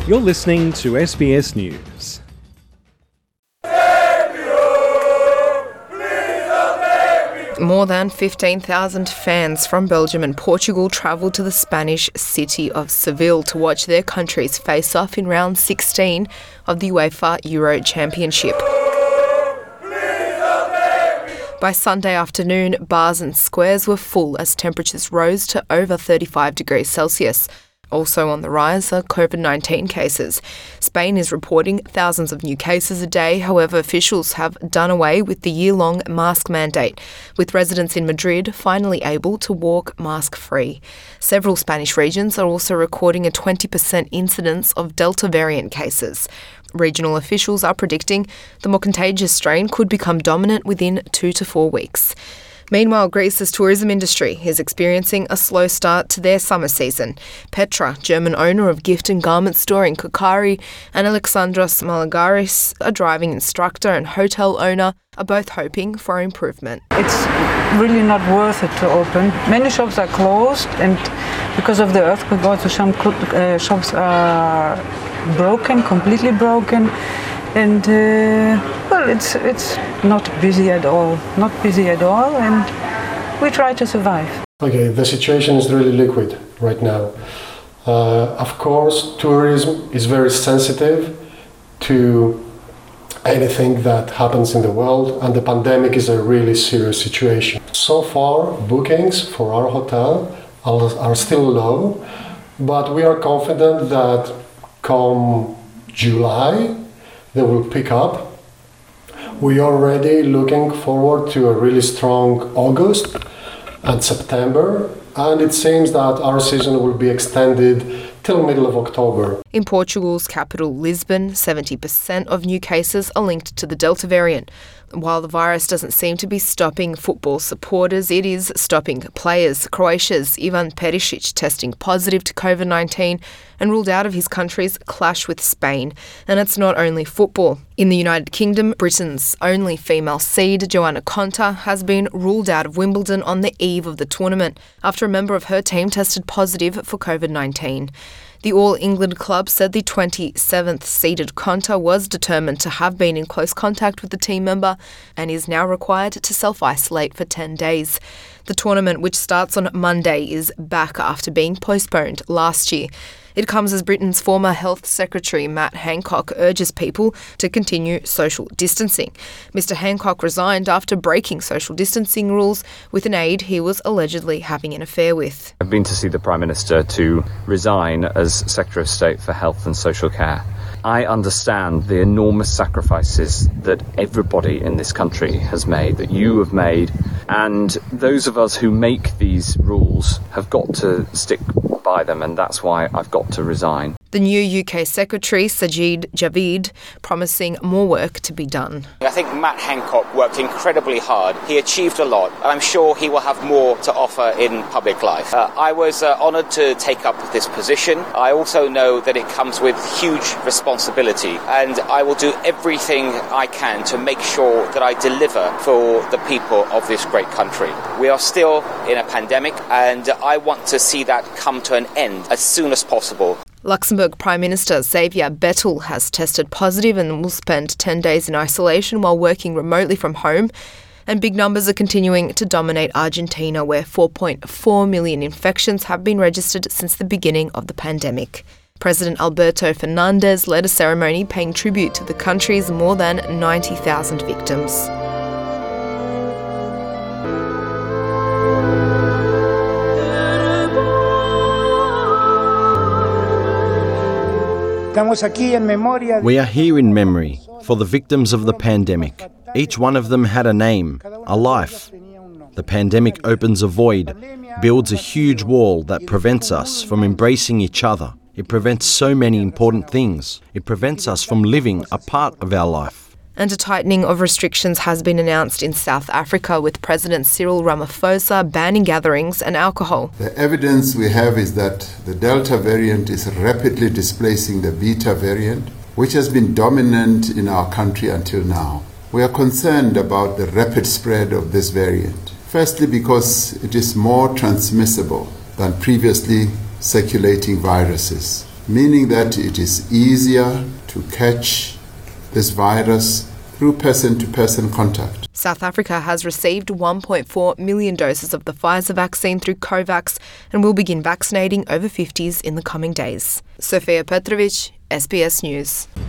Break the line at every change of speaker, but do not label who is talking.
You're listening to SBS News.
More than 15,000 fans from Belgium and Portugal travelled to the Spanish city of Seville to watch their countries face off in round 16 of the UEFA Euro Championship. By Sunday afternoon, bars and squares were full as temperatures rose to over 35 degrees Celsius. Also on the rise are COVID-19 cases. Spain is reporting thousands of new cases a day. However, officials have done away with the year-long mask mandate, with residents in Madrid finally able to walk mask-free. Several Spanish regions are also recording a 20% incidence of Delta variant cases. Regional officials are predicting the more contagious strain could become dominant within 2 to 4 weeks. Meanwhile, Greece's tourism industry is experiencing a slow start to their summer season. Petra, German owner of gift and garment store in Kokari, and Alexandros Malagaris, a driving instructor and hotel owner, are both hoping for improvement.
It's really not worth it to open. Many shops are closed, and because of the earthquake, also some shops are broken, completely broken. And it's not busy at all, and we try to survive.
Okay, the situation is really liquid right now. Of course, tourism is very sensitive to anything that happens in the world, and the pandemic is a really serious situation. So far, bookings for our hotel are still low, but we are confident that come July, they will pick up. We are already looking forward to a really strong August and September, and it seems that our season will be extended till middle of October.
In Portugal's capital, Lisbon, 70% of new cases are linked to the Delta variant. While the virus doesn't seem to be stopping football supporters, it is stopping players. Croatia's Ivan Perisic testing positive to COVID-19 and ruled out of his country's clash with Spain. And it's not only football. In the United Kingdom, Britain's only female seed, Johanna Konta, has been ruled out of Wimbledon on the eve of the tournament after a member of her team tested positive for COVID-19. The All England club said the 27th seeded Konta was determined to have been in close contact with the team member and is now required to self-isolate for 10 days. The tournament, which starts on Monday, is back after being postponed last year. It comes as Britain's former Health Secretary Matt Hancock urges people to continue social distancing. Mr Hancock resigned after breaking social distancing rules with an aide he was allegedly having an affair with.
I've been to see the Prime Minister to resign as Secretary of State for Health and Social Care. I understand the enormous sacrifices that everybody in this country has made, that you have made, and those of us who make these rules have got to stick by them, and that's why I've got to resign.
The new UK Secretary, Sajid Javid, promising more work to be done.
I think Matt Hancock worked incredibly hard. He achieved a lot, and I'm sure he will have more to offer in public life. I was honoured to take up this position. I also know that it comes with huge responsibility, and I will do everything I can to make sure that I deliver for the people of this great country. We are still in a pandemic, and I want to see that come to an end as soon as possible.
Luxembourg Prime Minister Xavier Bettel has tested positive and will spend 10 days in isolation while working remotely from home. And big numbers are continuing to dominate Argentina, where 4.4 million infections have been registered since the beginning of the pandemic. President Alberto Fernandez led a ceremony paying tribute to the country's more than 90,000 victims.
We are here in memory for the victims of the pandemic. Each one of them had a name, a life. The pandemic opens a void, builds a huge wall that prevents us from embracing each other. It prevents so many important things. It prevents us from living a part of our life.
And a tightening of restrictions has been announced in South Africa, with President Cyril Ramaphosa banning gatherings and alcohol.
The evidence we have is that the Delta variant is rapidly displacing the Beta variant, which has been dominant in our country until now. We are concerned about the rapid spread of this variant. Firstly, because it is more transmissible than previously circulating viruses. meaning that it is easier to catch this virus through person-to-person contact.
South Africa has received 1.4 million doses of the Pfizer vaccine through COVAX and will begin vaccinating over 50s in the coming days. Sofia Petrovic, SBS News.